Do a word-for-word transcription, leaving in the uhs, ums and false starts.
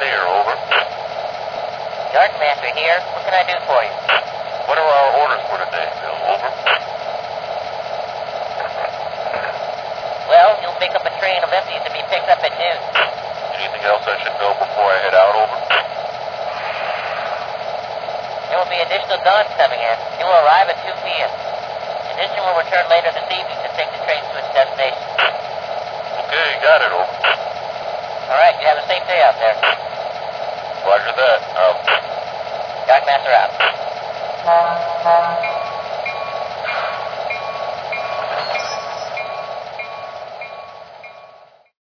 here, over. Yardmaster here. What can I do for you? What are our orders for today, Bill? Over. Well, you'll pick up a train of empties to be picked up at noon. Anything else I should know before I head out, over? There will be additional guns coming in. It will arrive at two p.m. Addition will return later this evening to take the train to its destination. Okay, got it, over. All right, you have a safe day out there. Roger that. Out. Yardmaster out.